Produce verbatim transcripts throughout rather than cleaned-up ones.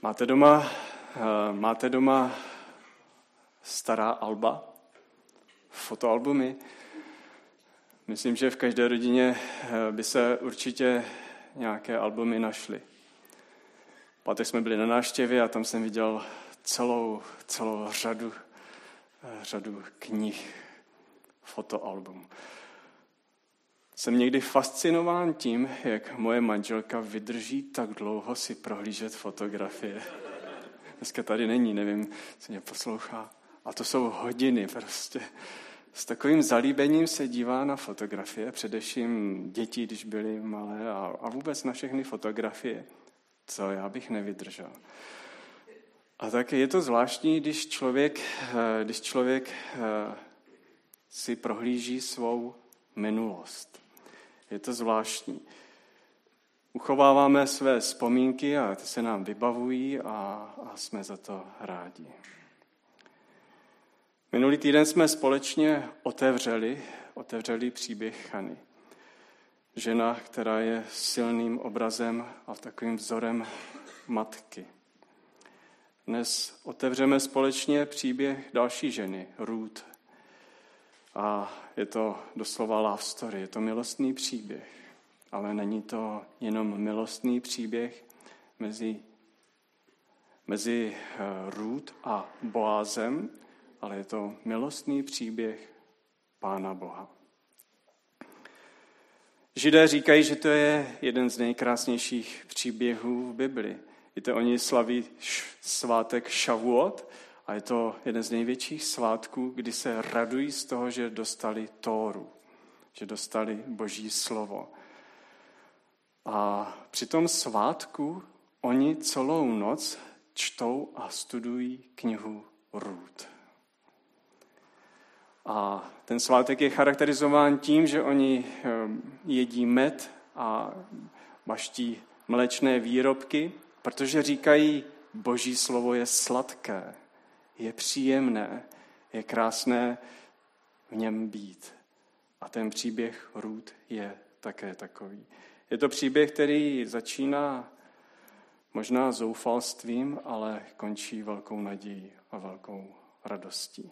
Máte doma, máte doma stará alba, fotoalbumy? Myslím, že v každé rodině by se určitě nějaké albumy našly. Pátek jsme byli na návštěvě a tam jsem viděl celou, celou řadu, řadu knih, fotoalbum. Jsem někdy fascinován tím, jak moje manželka vydrží tak dlouho si prohlížet fotografie. Dneska tady není, nevím, co mě poslouchá. A to jsou hodiny prostě. S takovým zalíbením se dívá na fotografie, především děti, když byly malé, a, a vůbec na všechny fotografie. Co já bych nevydržel. A tak je to zvláštní, když člověk, když člověk si prohlíží svou minulost. Je to zvláštní. Uchováváme své vzpomínky a ty se nám vybavují a, a jsme za to rádi. Minulý týden jsme společně otevřeli, otevřeli příběh Chany. Žena, která je silným obrazem a takovým vzorem matky. Dnes otevřeme společně příběh další ženy, Ruth. A je to doslova love story, je to milostný příběh. Ale není to jenom milostný příběh mezi, mezi Ruth a Boázem, ale je to milostný příběh Pána Boha. Židé říkají, že to je jeden z nejkrásnějších příběhů v Bibli. Víte, oni slaví svátek Šavuot a je to jeden z největších svátků, kdy se radují z toho, že dostali Tóru, že dostali Boží slovo. A při tom svátku oni celou noc čtou a studují knihu Ruth. A ten svátek je charakterizován tím, že oni jedí med a maští mléčné výrobky, protože říkají, Boží slovo je sladké, je příjemné, je krásné v něm být. A ten příběh Ruth je také takový. Je to příběh, který začíná možná zoufalstvím, ale končí velkou nadějí a velkou radostí.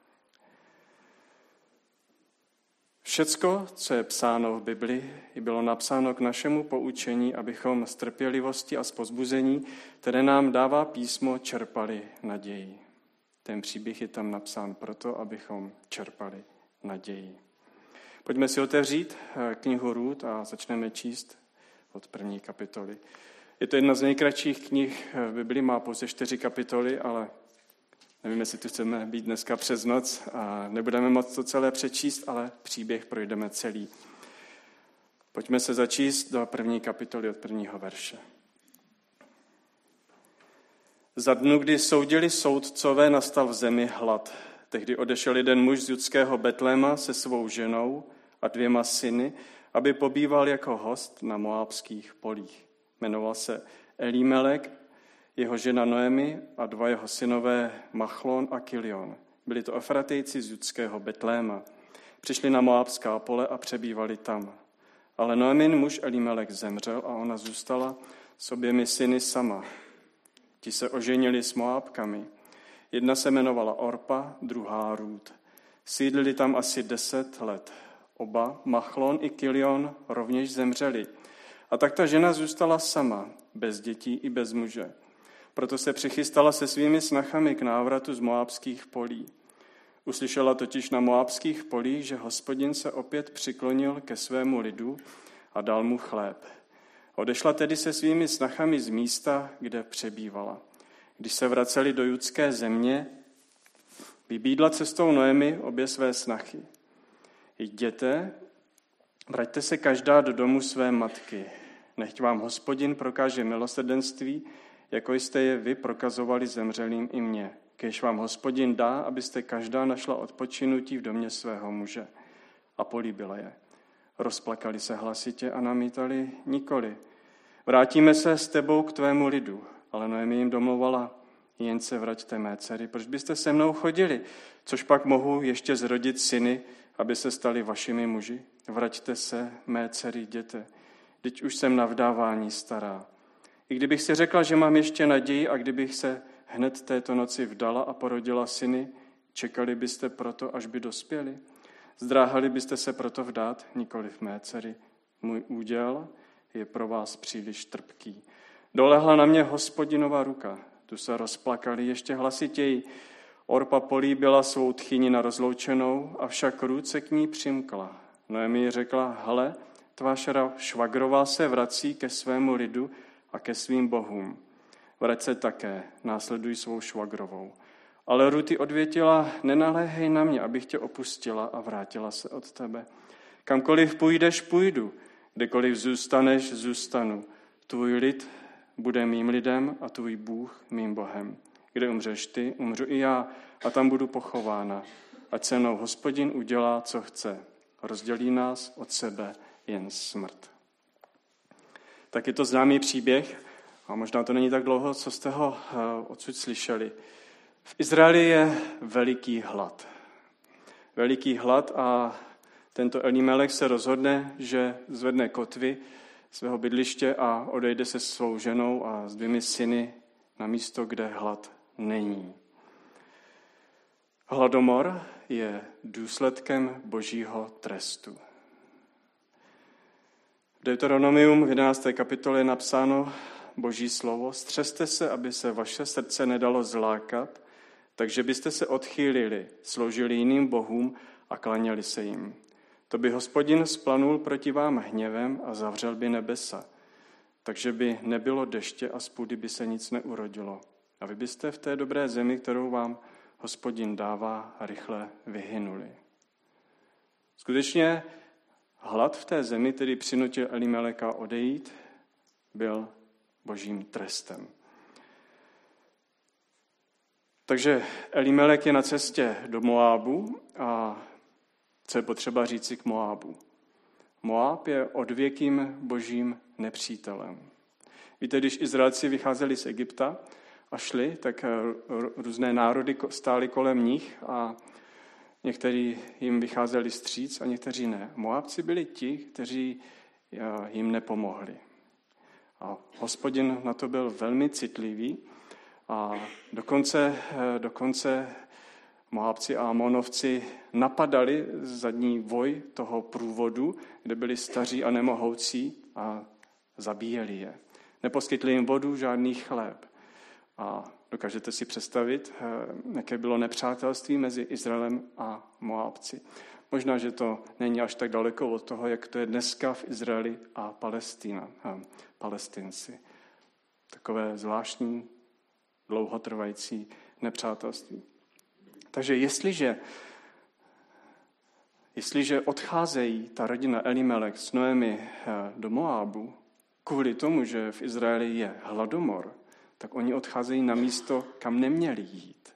Všecko, co je psáno v Bibli, bylo napsáno k našemu poučení, abychom z trpělivosti a z povzbuzení, které nám dává písmo, čerpali naději. Ten příběh je tam napsán proto, abychom čerpali naději. Pojďme si otevřít knihu Ruth a začneme číst od první kapitoly. Je to jedna z nejkratších knih v Bibli, má pouze čtyři kapitoly, ale nevím, jestli tu chceme být dneska přes noc a nebudeme moct to celé přečíst, ale příběh projdeme celý. Pojďme se začíst do první kapitoly od prvního verše. Za dnu, kdy soudili soudcové, nastal v zemi hlad. Tehdy odešel jeden muž z judského Betléma se svou ženou a dvěma syny, aby pobýval jako host na moábských polích. Jmenoval se Elimelek, jeho žena Noemi a dva jeho synové Machlon a Kilion. Byli to Efratejci z judského Betléma. Přišli na moábská pole a přebývali tam. Ale Noemin muž Elimelek zemřel a ona zůstala s oběmi syny sama. Ti se oženili s Moábkami. Jedna se jmenovala Orpa, druhá Ruth. Sídlili tam asi deset let. Oba, Machlon i Kilion, rovněž zemřeli. A tak ta žena zůstala sama, bez dětí i bez muže. Proto se přichystala se svými snachami k návratu z moábských polí. Uslyšela totiž na moábských polích, že Hospodin se opět přiklonil ke svému lidu a dal mu chléb. Odešla tedy se svými snachami z místa, kde přebývala. Když se vraceli do judské země, vybídla cestou Noemi obě své snachy. Jděte, vraťte se každá do domu své matky. Nechť vám Hospodin prokáže milosrdenství, jako jste je vy prokazovali zemřelým i mně. Kéž vám Hospodin dá, abyste každá našla odpočinutí v domě svého muže. A políbila je. Rozplakali se hlasitě a namítali, nikoli. Vrátíme se s tebou k tvému lidu. Ale Noemi jim domluvala, jen se vraťte, mé dcery, proč byste se mnou chodili? Což pak mohu ještě zrodit syny, aby se stali vašimi muži? Vraťte se, mé dcery, jděte. Vždyť už jsem na vdávání stará. I kdybych si řekla, že mám ještě naději a kdybych se hned této noci vdala a porodila syny, čekali byste proto, až by dospěli? Zdráhali byste se proto vdát, nikoliv mé dcery. Můj úděl je pro vás příliš trpký. Dolehla na mě Hospodinova ruka, tu se rozplakali ještě hlasitěji. Orpa políbila svou tchyni na rozloučenou, avšak Rút se k ní přimkla. Noemi jí řekla, hele, tvá švagrová se vrací ke svému lidu a ke svým bohům. Vrať se také, následuj svou švagrovou. Ale Ruty odvětila, nenaléhej na mě, abych tě opustila a vrátila se od tebe. Kamkoliv půjdeš, půjdu, kdekoliv zůstaneš, zůstanu. Tvůj lid bude mým lidem a tvůj Bůh mým Bohem. Kde umřeš ty, umřu i já a tam budu pochována. Ať se mnou Hospodin udělá, co chce. Rozdělí nás od sebe jen smrt. Tak je to známý příběh a možná to není tak dlouho, co jste ho odsud slyšeli. V Izraeli je veliký hlad. Veliký hlad a tento Elimelech se rozhodne, že zvedne kotvy svého bydliště a odejde se svou ženou a s dvěmi syny na místo, kde hlad není. Hladomor je důsledkem božího trestu. V Deuteronomium v jedenácté kapitole je napsáno boží slovo: Střeste se, aby se vaše srdce nedalo zlákat, takže byste se odchýlili, sloužili jiným bohům a klaněli se jim. To by Hospodin splanul proti vám hněvem a zavřel by nebesa, takže by nebylo deště a z půdy by se nic neurodilo. A vy byste v té dobré zemi, kterou vám Hospodin dává, rychle vyhynuli. Skutečně hlad v té zemi, který přinutil Elimeleka odejít, byl božím trestem. Takže Elimelek je na cestě do Moábu a co je potřeba říci k Moábu? Moáb je odvěkým božím nepřítelem. Víte, když Izraelci vycházeli z Egypta a šli, tak různé národy stály kolem nich a někteří jim vycházeli vstříc a někteří ne. Moábci byli ti, kteří jim nepomohli. A Hospodin na to byl velmi citlivý a dokonce, dokonce Moábci a Amonovci napadali zadní voj toho průvodu, kde byli staří a nemohoucí a zabíjeli je. Neposkytli jim vodu, žádný chléb. A dokážete si představit, jaké bylo nepřátelství mezi Izraelem a Moábci. Možná, že to není až tak daleko od toho, jak to je dneska v Izraeli a Palestína, a Palestinci. Takové zvláštní, dlouhotrvající nepřátelství. Takže jestliže, jestliže odcházejí ta rodina Elimelech s Noemi do Moábu kvůli tomu, že v Izraeli je hladomor, tak oni odcházejí na místo, kam neměli jít.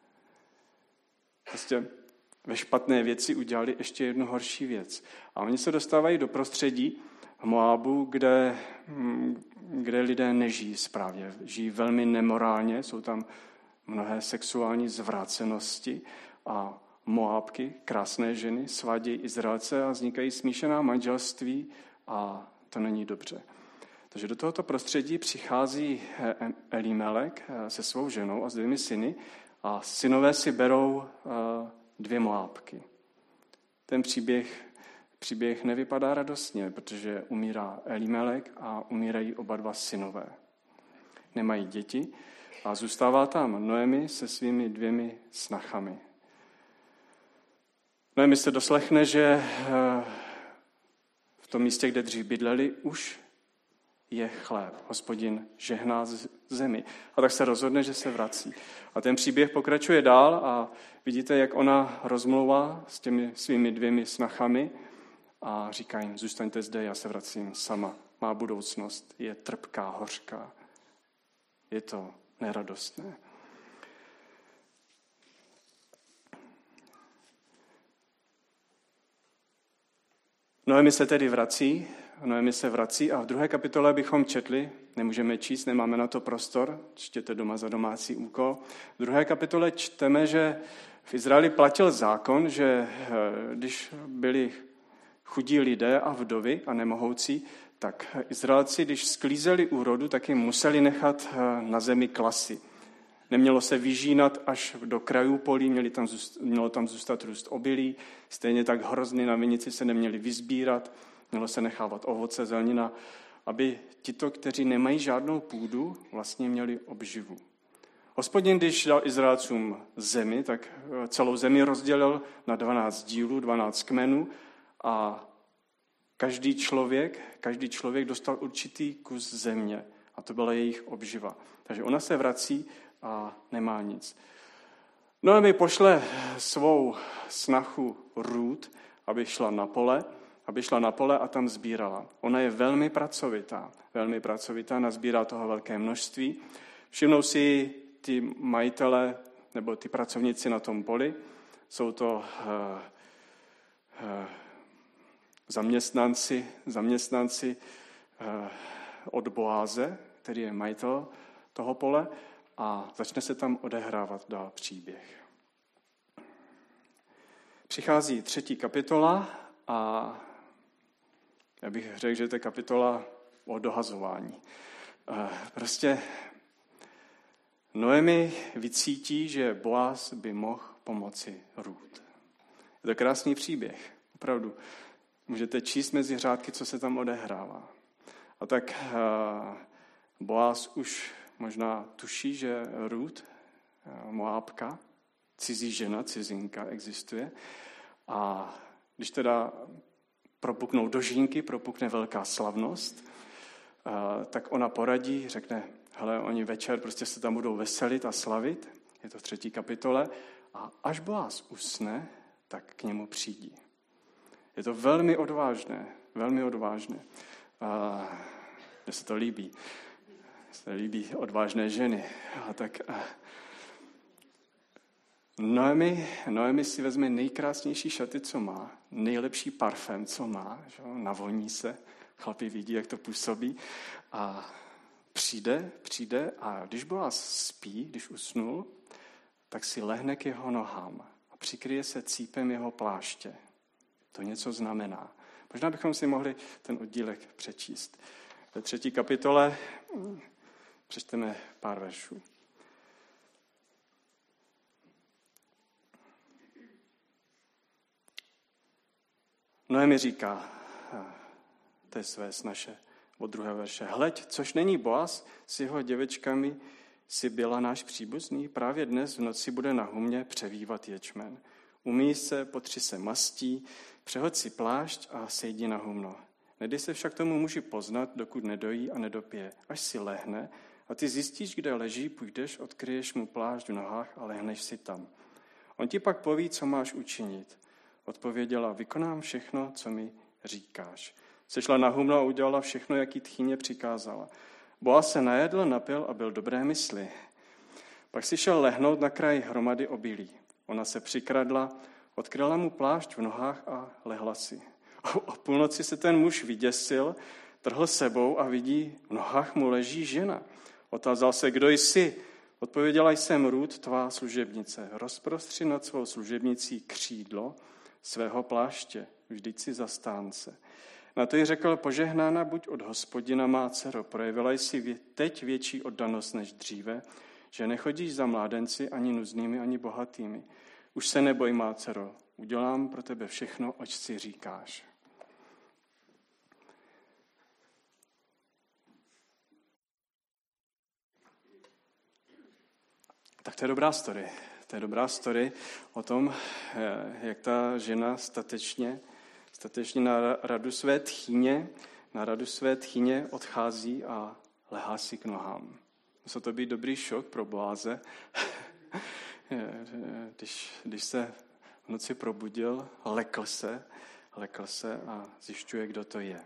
Prostě ve špatné věci udělali ještě jednu horší věc. A oni se dostávají do prostředí Moábu, kde, kde lidé nežijí správně. Žijí velmi nemorálně, jsou tam mnohé sexuální zvrácenosti a Moábky, krásné ženy, svádějí Izraelce a vznikají smíšená manželství a to není dobře. Takže do tohoto prostředí přichází Elimelek se svou ženou a s dvěmi syny a synové si berou dvě Moábky. Ten příběh, příběh nevypadá radostně, protože umírá Elimelek a umírají oba dva synové. Nemají děti a zůstává tam Noemi se svými dvěmi snachami. Noemi se doslechne, že v tom místě, kde dřív bydleli, už je chléb. Hospodin žehná zemi. A tak se rozhodne, že se vrací. A ten příběh pokračuje dál a vidíte, jak ona rozmlouvá s těmi svými dvěmi snachami a říká jim, zůstaňte zde, já se vracím sama. Má budoucnost je trpká, hořká. Je to neradostné. Noemi se tedy vrací, Noemi se vrací a v druhé kapitole bychom četli, nemůžeme číst, nemáme na to prostor, čtěte doma za domácí úkol. V druhé kapitole čteme, že v Izraeli platil zákon, že když byli chudí lidé a vdovy a nemohoucí, tak Izraelci, když sklízeli úrodu, tak jim museli nechat na zemi klasy. Nemělo se vyžínat až do krajů polí, měli tam zůstat, mělo tam zůstat růst obilí, stejně tak hrozny na vinici se neměli vyzbírat, mělo se nechávat ovoce, zelenina, aby tito, kteří nemají žádnou půdu, vlastně měli obživu. Hospodin, když dal Izraelcům zemi, tak celou zemi rozdělil na dvanáct dílů, dvanáct kmenů a každý člověk, každý člověk dostal určitý kus země a to byla jejich obživa. Takže ona se vrací a nemá nic. No a mi pošle svou snachu Rút, aby šla na pole, aby šla na pole a tam sbírala. Ona je velmi pracovitá, velmi pracovitá, nazbírá toho velké množství. Všimnou si ty majitele nebo ty pracovníci na tom poli, jsou to uh, uh, zaměstnanci, zaměstnanci uh, od Boáze, který je majitel toho pole, a začne se tam odehrávat dál příběh. Přichází třetí kapitola a já bych řekl, že to je kapitola o dohazování. Prostě Noemi vycítí, že Boaz by mohl pomoci Rút. Je to krásný příběh, opravdu. Můžete číst mezi řádky, co se tam odehrává. A tak Boaz už možná tuší, že Rút, Moábka, cizí žena, cizinka, existuje. A když teda propuknou dožínky, propukne velká slavnost, tak ona poradí, řekne, hele, oni večer prostě se tam budou veselit a slavit, je to v třetí kapitole, a až Boaz usne, tak k němu přijde. Je to velmi odvážné, velmi odvážné. Mně se to líbí. Se líbí odvážné ženy. A tak Noemi, Noemi si vezme nejkrásnější šaty, co má, nejlepší parfém, co má, že? Navoní se, chlapi vidí, jak to působí, a přijde, přijde a když Boaz spí, když usnul, tak si lehne k jeho nohám a přikryje se cípem jeho pláště. To něco znamená. Možná bychom si mohli ten oddílek přečíst. Ve třetí kapitole přečteme pár veršů. Noemi říká, to je své naše od druhé verše, hleď, což není Boaz s jeho děvečkami si byla náš příbuzný, právě dnes v noci bude na humně převývat ječmen. Umyj se, potři se mastí, přehoď si plášť a sejdi na humno. Nedej se však tomu muži poznat, dokud nedojí a nedopije. Až si lehne a ty zjistíš, kde leží, půjdeš, odkryješ mu plášť v nohách a lehneš si tam. On ti pak poví, co máš učinit. Odpověděla, vykonám všechno, co mi říkáš. Sešla na humno a udělala všechno, jak jí tchýně přikázala. Boaz se najedl, napil a byl dobré mysli. Pak si šel lehnout na kraji hromady obilí. Ona se přikradla, odkryla mu plášť v nohách a lehla si. O půlnoci se ten muž vyděsil, trhl sebou a vidí, v nohách mu leží žena. Otázal se, kdo jsi? Odpověděla, jsem Rút, tvá služebnice. Rozprostři nad svou služebnicí křídlo svého pláště, vždyť si zastánce. Na to jí řekl, požehnána buď od Hospodina, má dcero, projevila jsi teď větší oddanost než dříve, že nechodíš za mládenci ani nuznými, ani bohatými. Už se neboj, má dcero, udělám pro tebe všechno, oč si říkáš. Tak to je dobrá story. To je dobrá story o tom, jak ta žena statečně, statečně na radu své tchýně, na radu své tchýně odchází a lehá si k nohám. Musel to být dobrý šok pro Boáze, když, když se v noci probudil, lekl se, lekl se a zjišťuje, kdo to je.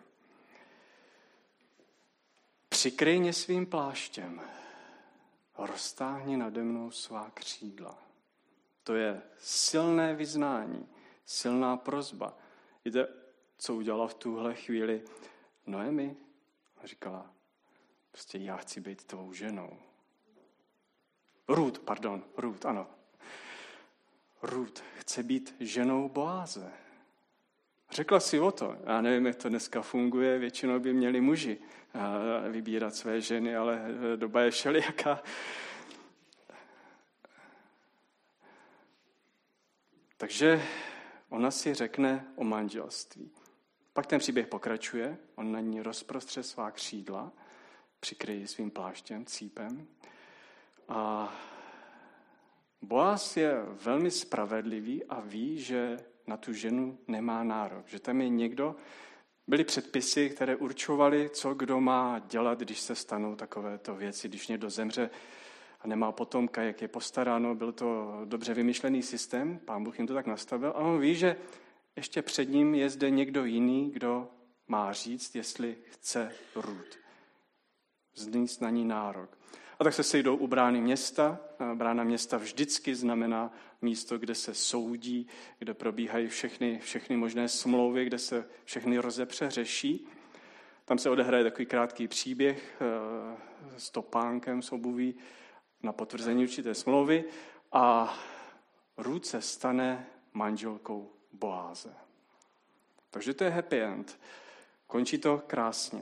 Přikryj mě svým pláštěm, roztáhni nade mnou svá křídla. To je silné vyznání, silná prosba. Víte, co udělala v tuhle chvíli Noemi? Říkala, prostě já chci být tvou ženou. Rút, pardon, Rút, ano. Rút chce být ženou Boáze. Řekla si o to. Já nevím, jak to dneska funguje, většinou by měli muži vybírat své ženy, ale doba je všelijaká. Takže ona si řekne o manželství. Pak ten příběh pokračuje, on na ní rozprostře svá křídla, přikryje svým pláštěm, cípem. A Boaz je velmi spravedlivý a ví, že na tu ženu nemá nárok. Že tam je někdo, byly předpisy, které určovaly, co kdo má dělat, když se stanou takovéto věci. Když někdo zemře a nemá potomka, jak je postaráno, byl to dobře vymyšlený systém, Pán Bůh jim to tak nastavil. A on ví, že ještě před ním je zde někdo jiný, kdo má říct, jestli chce Rút. Vznést na ní nárok. A tak se sejdou u brány města. Brána města vždycky znamená místo, kde se soudí, kde probíhají všechny, všechny možné smlouvy, kde se všechny rozepře řeší. Tam se odehraje takový krátký příběh s topánkem, s obuví na potvrzení určité smlouvy a Rút se stane manželkou Boáze. Takže to je happy end. Končí to krásně.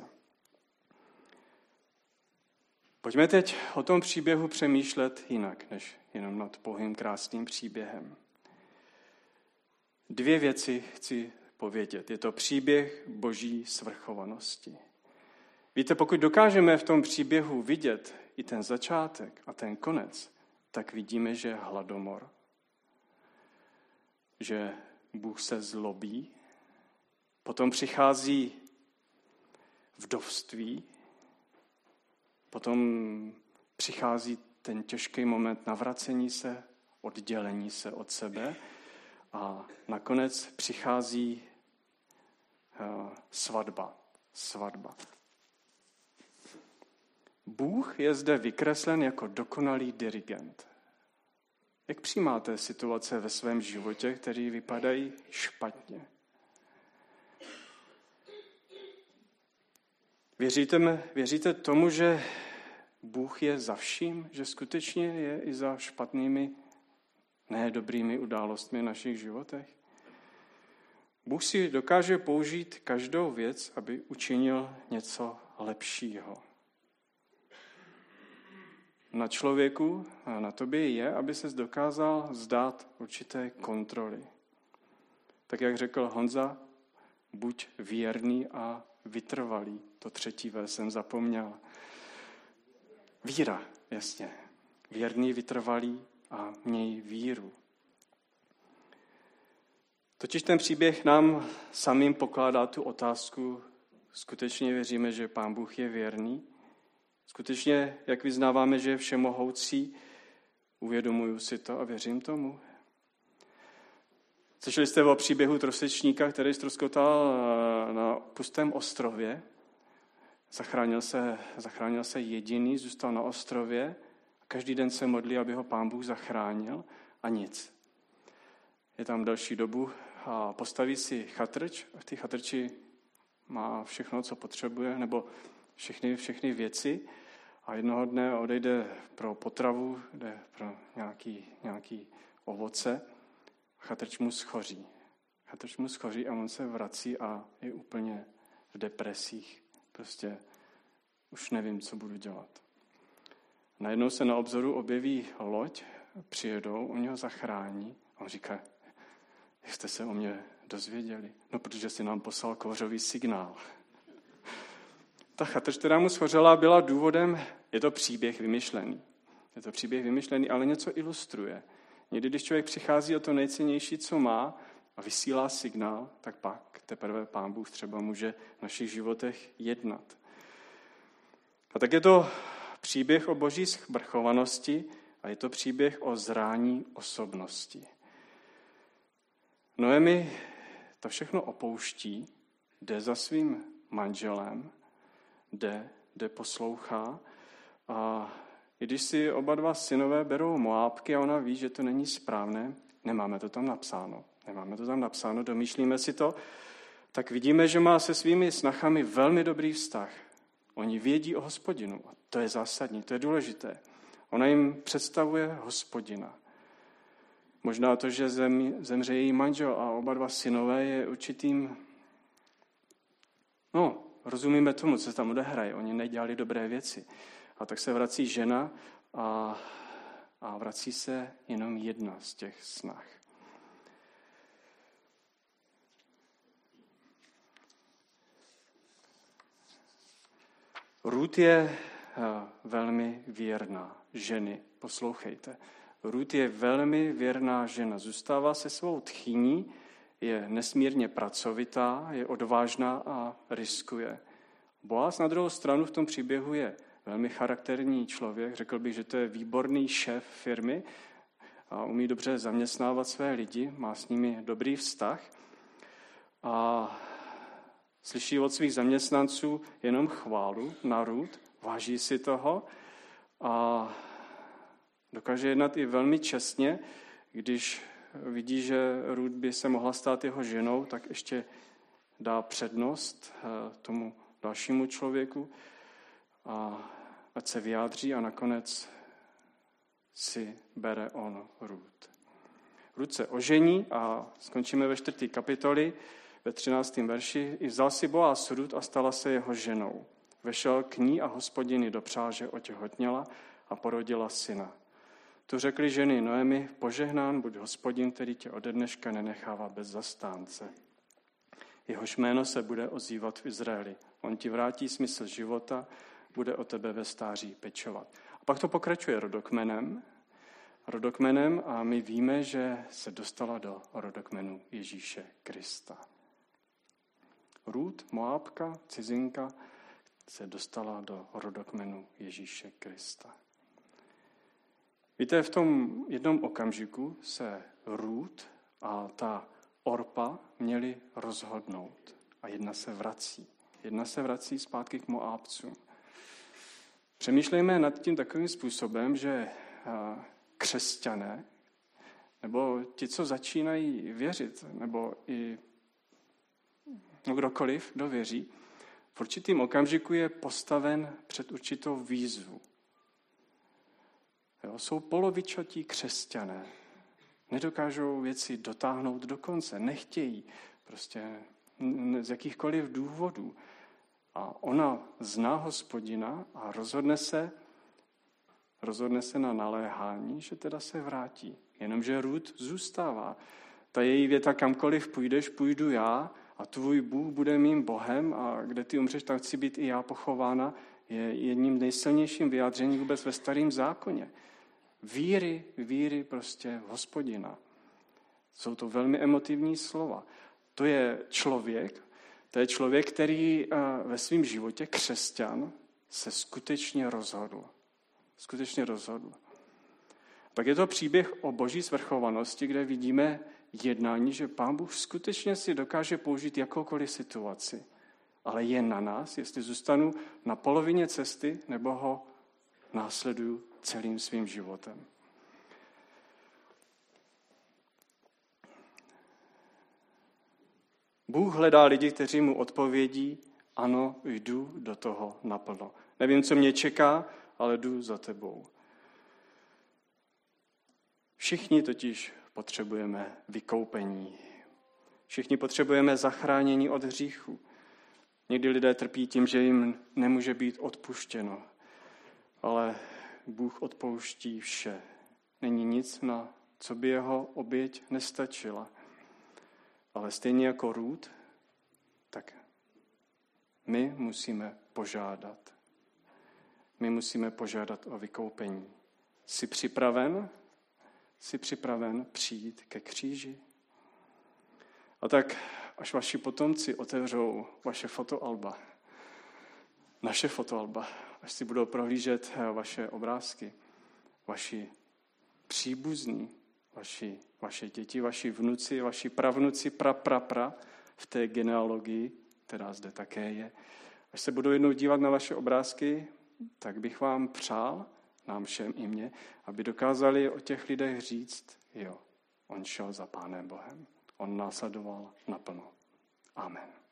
Pojďme teď o tom příběhu přemýšlet jinak, než jenom nad pouhým krásným příběhem. Dvě věci chci povědět. Je to příběh Boží svrchovanosti. Víte, pokud dokážeme v tom příběhu vidět i ten začátek a ten konec, tak vidíme, že je hladomor. Že Bůh se zlobí, potom přichází vdovství, potom přichází ten těžký moment navracení se, oddělení se od sebe a nakonec přichází uh, svatba. Svatba. Bůh je zde vykreslen jako dokonalý dirigent. Jak přijímáte situace ve svém životě, které vypadají špatně? Věříte, věříte tomu, že Bůh je za vším, že skutečně je i za špatnými, ne dobrými událostmi v našich životech? Bůh si dokáže použít každou věc, aby učinil něco lepšího. Na člověku a na tobě je, aby ses dokázal zdát určité kontroly. Tak jak řekl Honza, buď věrný a vytrvalý. To třetí verš jsem zapomněl. Víra, jasně. Věrný, vytrvalý a měj víru. Totiž ten příběh nám samým pokládá tu otázku, skutečně věříme, že Pán Bůh je věrný? Skutečně, jak vyznáváme, že je všemohoucí, uvědomuju si to a věřím tomu. Slyšeli jste o příběhu trosečníka, který ztroskotal na pustém ostrově. Zachránil se, zachránil se jediný, zůstal na ostrově. Každý den se modlí, aby ho Pán Bůh zachránil a nic. Je tam další dobu a postaví si chatrč. V té chatrči má všechno, co potřebuje, nebo všechny, všechny věci. A jednoho dne odejde pro potravu, jde pro nějaký, nějaký ovoce. Chatrč mu schoří. Chatrč mu schoří a on se vrací a je úplně v depresích. Prostě už nevím, co budu dělat. Najednou se na obzoru objeví loď, přijedou, oni ho zachrání. A on říká, jak jste se o mě dozvěděli? No, protože si nám poslal kouřový signál. Ta chatrč, která mu schořela, byla důvodem, je to příběh vymyšlený. Je to příběh vymyšlený, ale něco ilustruje. Někdy, když člověk přichází o to nejcennější, co má, a vysílá signál, tak pak teprve Pán Bůh třeba může v našich životech jednat. A tak je to příběh o Boží svrchovanosti a je to příběh o zrání osobnosti. Noemi to všechno opouští, jde za svým manželem, jde, jde poslouchá a i když si oba dva synové berou Moábky a ona ví, že to není správné, nemáme to tam napsáno, nemáme to tam napsáno, domýšlíme si to, tak vidíme, že má se svými snachami velmi dobrý vztah. Oni vědí o Hospodinu a to je zásadní, to je důležité. Ona jim představuje Hospodina. Možná to, že zem, zemře její manžel a oba dva synové, je určitým... No, rozumíme tomu, co se tam odehraje. Oni nedělali dobré věci. A tak se vrací žena a, a vrací se jenom jedna z těch snah. Rút je velmi věrná ženy. Poslouchejte. Rút je velmi věrná žena. Zůstává se svou tchýní, je nesmírně pracovitá, je odvážná a riskuje. Boaz na druhou stranu v tom příběhu je velmi charakterní člověk. Řekl bych, že to je výborný šéf firmy a umí dobře zaměstnávat své lidi, má s nimi dobrý vztah a slyší od svých zaměstnanců jenom chválu na Rút, váží si toho a dokáže jednat i velmi čestně, když vidí, že Rút by se mohla stát jeho ženou, tak ještě dá přednost tomu dalšímu člověku a ať se vyjádří a nakonec si bere on Rút. Rút se ožení a skončíme ve čtvrté kapitoli, ve třináctém verši. I vzal si Boaz Rút a stala se jeho ženou. Vešel k ní a hospodiny dopřál, otěhotněla a porodila syna. Tu řekli ženy Noemi, požehnán buď Hospodin, který tě ode dneška nenechává bez zastánce. Jehož jméno se bude ozývat v Izraeli. On ti vrátí smysl života, bude o tebe ve stáří pečovat. A pak to pokračuje rodokmenem. Rodokmenem a my víme, že se dostala do rodokmenu Ježíše Krista. Rút, Moábka, cizinka, se dostala do rodokmenu Ježíše Krista. Víte, v tom jednom okamžiku se Rút a ta Orpa měli rozhodnout. A jedna se vrací. Jedna se vrací zpátky k Moábcům. Přemýšlejme nad tím takovým způsobem, že křesťané, nebo ti, co začínají věřit, nebo i no kdokoliv, kdo věří, v určitým okamžiku je postaven před určitou výzvu. Jo, jsou polovičatí křesťané. Nedokážou věci dotáhnout do konce, nechtějí prostě z jakýchkoliv důvodů. A ona zná Hospodina a rozhodne se, rozhodne se na naléhání, že teda se vrátí. Jenomže Rút zůstává. Ta její věta, kamkoliv půjdeš, půjdu já a tvůj Bůh bude mým Bohem a kde ty umřeš, tam chci být i já pochována, je jedním nejsilnějším vyjádřením vůbec ve Starém zákoně. Víry, víry prostě v Hospodina. Jsou to velmi emotivní slova. To je člověk, to je člověk, který ve svém životě, křesťan, se skutečně rozhodl. Skutečně rozhodl. Tak je to příběh o boží svrchovanosti, kde vidíme jednání, že Pán Bůh skutečně si dokáže použít jakoukoliv situaci. Ale je na nás, jestli zůstanu na polovině cesty, nebo ho následuju celým svým životem. Bůh hledá lidi, kteří mu odpovědí, ano, jdu do toho naplno. Nevím, co mě čeká, ale jdu za tebou. Všichni totiž potřebujeme vykoupení. Všichni potřebujeme zachránění od hříchu. Někdy lidé trpí tím, že jim nemůže být odpuštěno. Ale Bůh odpouští vše. Není nic, na co by jeho oběť nestačila. Ale stejně jako Rút, tak my musíme požádat. My musíme požádat o vykoupení. Jsi připraven? Jsi připraven přijít ke kříži? A tak, až vaši potomci otevřou vaše fotoalba, naše fotoalba, až si budou prohlížet vaše obrázky, vaši příbuzní, vaši, vaše děti, vaši vnuci, vaši pravnuci, pra, pra, pra, v té genealogii, která zde také je. Až se budou jednou dívat na vaše obrázky, tak bych vám přál, nám všem i mně, aby dokázali o těch lidech říct, jo, on šel za Pánem Bohem, on následoval naplno. Amen.